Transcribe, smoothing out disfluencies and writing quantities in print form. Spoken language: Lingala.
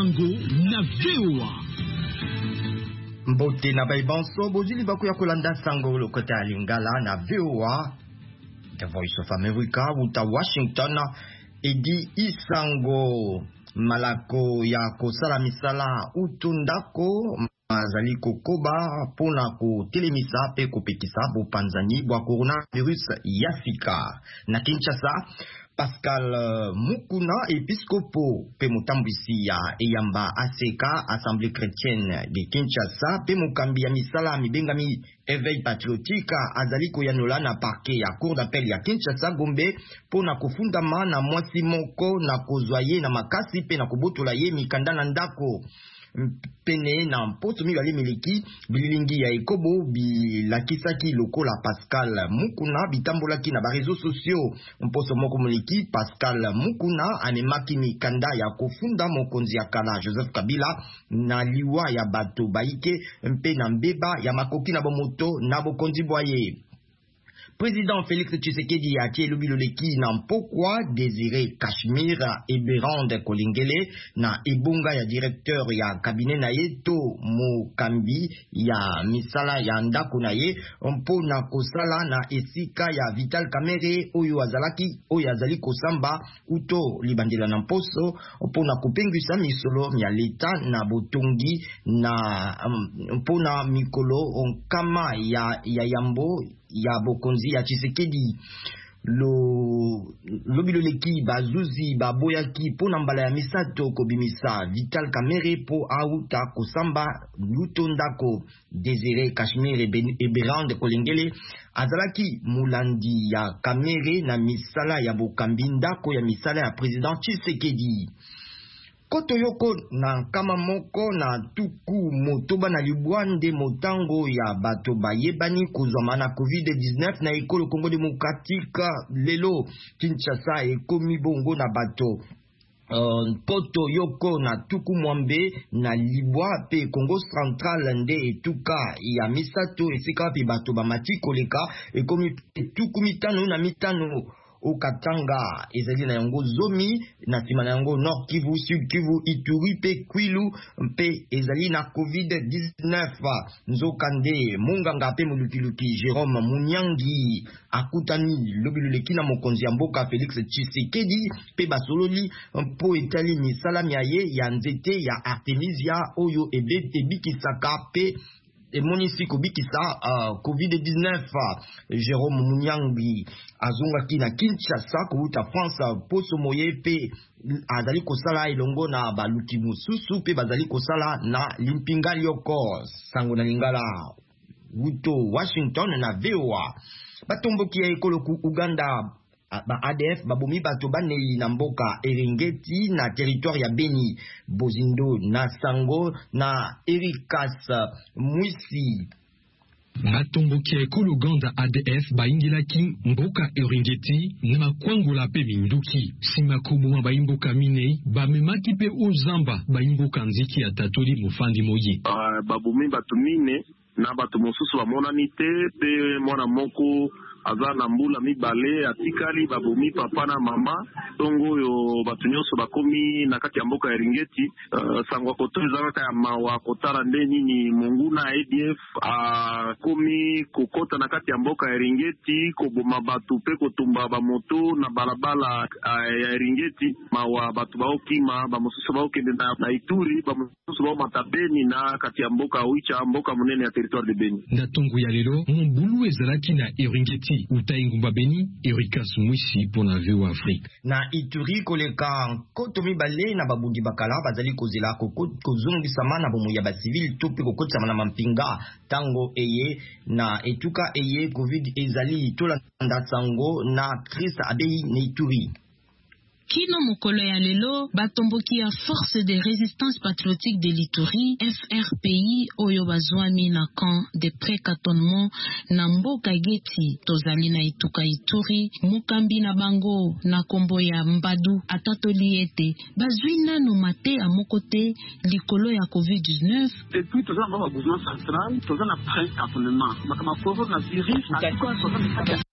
Sango na VOA. Mbote na baibanso bozili baku ya kolanda Sango lokota ya Lingala na VOA. The Voice of America uta Washington. Edi Isango malako ya kosala misala utundako mazali kokoba pona ko telemisa pe kopekisa bopanzani bwa coronavirus yafika na Kinshasa. Pascal Mukuna, épiscopo pe mutambisi ya Eyamba ACK, Assemblée chrétienne de Kinshasa, pe mukambi ya misala mibengami éveil patriotique azaliko yanola na parquet ya cour d'appel ya Kinshasa Gombe pona kufundama na mwasi moko na kozwaye na makasi pe na kubotola ye mikanda na ndako pene na mpoto mibale miliki bililingi ya ekobo bilakisaki lokola Pascal Mukuna bitambolaki na ba réseaux sociaux mposo moko miliki Pascal Mukuna anemaki mikanda ya kofunda mokonzi ya kala Joseph Kabila na liwa ya bato baike mpe na mbeba ya makoki na bomoto na bokonzi bwaye. Président Félix Tshisekedi a tie lubiloleki na mpokwa Désiré Kashmir Eberande Kolingele na ebunga ya directeur ya cabinet na ye to mokambi ya misala ya ndako na ye mpo na kosala na esika ya Vital Kamerhe oyo azali kosamba uto libandela na mposo mpo na kopengwisa misolo ya leta na botongi na mpo na mikolo nkama ya yambo ya bokonzi ya Tshisekedi. Lobiloleki bazuzi baboyaki pona mbala ya misato kobimisa Vital Kamerhe po auta kosamba lutondako. Désiré Kashmir Eberande Kolingele azalaki mulandi ya Kamerhe na misala ya bokambi ndako ya misala ya président Tshisekedi. Koto yoko na kama moko na tuku motoba na libwande motango ya bato bayebani kuzoma na COVID-19 na ekolo Kongo Demokratika lelo Kinshasa ekomi bongo na bato. Koto yoko na tuku mwambe na libwa pe Kongo Central nde etuka ya misato esika pe bato bamati koleka ekomi tuku mitano na mitano. Okatanga ezali na yango zomi na sima na yango Nord Kivu, Sud Kivu, Ituri pe Kwilu mpe ezali na COVID-19. Nzokande monganga pe mulukiluki Jérôme Munyangi akutani lobiloleki na mokonzi ya mboka Félix Tshisekedi pe basololi mpo etali misala miaye ya nzete ya Artemisia oyo ebikisaka pe emonisi kobikisa COVID-19. Jérôme Munyangi azongaki na Kinshasa kouta France poso moye pe azali kosala elongo na baluki mususu pe bazali kosala na limpinga lioko Sango na Lingala wuto Washington na VOA. Batomboki ya ekolo ku Uganda ba ADF babomi bato banei na mboka Eringeti na territoire ya Beni, Bozindo na Sango na Erikas Mwisi. Batomboki ya ekolo Uganda ADF baingilaki mboka Eringeti na makwangula pe minduki sima kubuma baimboka Minei bamemaki pe ozamba baimboka nziki ya Tatoli mufandi moyi. Babomi bato mine na bato mosusu bamonani te pe mwana moko aza na mbula mibale atikali babomi papa na mama tongo yo bato nyonso bakomi na kati ya mboka ya Eringeti. Sangwa koto ezalaka ya mawa kotala nde nini monguna ADF akomi kokota na kati ya mboka ya Eringeti koboma bato pe kotumba bamoto na balabala ya Eringeti. Mawa bato baokima bamosusu baokende na Ituri bamosusu baomata Beni na kati ya mboka Oicha mboka monene ya territoire de Beni. Na tongo ya lelo mbulu ezalaki na Eringeti utaingumba Beni. Erikas Mwisi pona VOA Afrique. Na Ituri koleka koto mibale na babundi bakala bazali kozela kozongisa na bomo ya ba civil to pe kokotsa na mampinga tango eye na etuka eye COVID ezali tola Sango na Chris Abei na Ituri. Kino mokolo ya lelo batomboki ya Force de Résistance Patriotique de l'Ituri FRPI oyo bazwami na camp de pré-cantonnement na mboka Geti tozali na etuka Ituri. Mukambi na bango na kombo ya Mbadu atatoli ete bazwi nanu mate ya mokote likolo ya COVID-19. Depuis tozana ba gouvernement central tozana pré-cantonnement makama coronavirus